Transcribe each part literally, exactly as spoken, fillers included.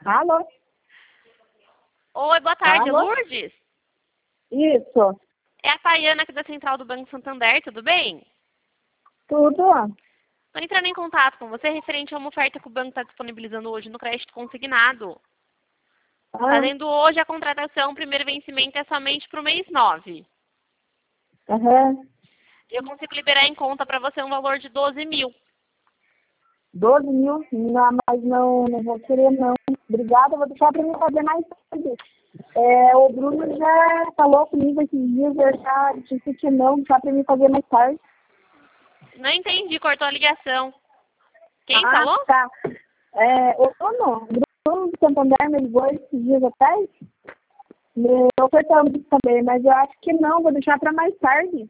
Alô? Oi, boa tarde, Alô? Lourdes. Isso. É a Tayana aqui da Central do Banco Santander, tudo bem? Tudo? Estou entrando em contato com você referente a uma oferta que o banco está disponibilizando hoje no crédito consignado. Ah, Fazendo hoje a contratação, o primeiro vencimento é somente para o mês nove. aham. Eu consigo liberar em conta para você um valor de doze mil. doze mil? Não, mas não, não vou querer, não. Obrigada, vou deixar para mim fazer mais tarde. É, o Bruno já falou comigo esses dias, eu já disse que não, deixar para mim fazer mais tarde. Não entendi, cortou a ligação. Quem Ah, falou? tá. É, o Bruno, o Bruno do Santander me ligou esses dias atrás. Me ofertando também, mas eu acho que não, vou deixar para mais tarde.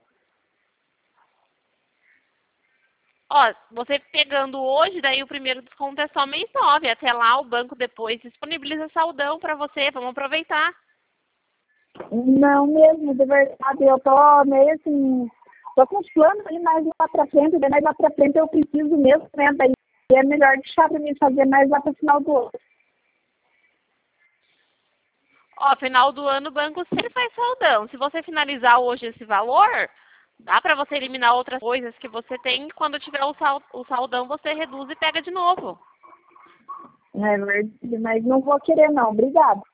Ó, você pegando hoje, daí o primeiro desconto é só mês nove. Até lá o banco depois disponibiliza saldão para você. Vamos aproveitar. Não mesmo, de verdade, eu tô meio assim, tô com os planos ali mais lá pra frente, daí mais lá pra frente eu preciso mesmo, né, daí é melhor deixar pra mim fazer mais lá pro final do ano. Ó, final do ano o banco sempre faz saldão. Se você finalizar hoje esse valor, dá para você eliminar outras coisas que você tem. Quando tiver o, sal, o saldão, você reduz e pega de novo. É verdade, mas não vou querer não, obrigado.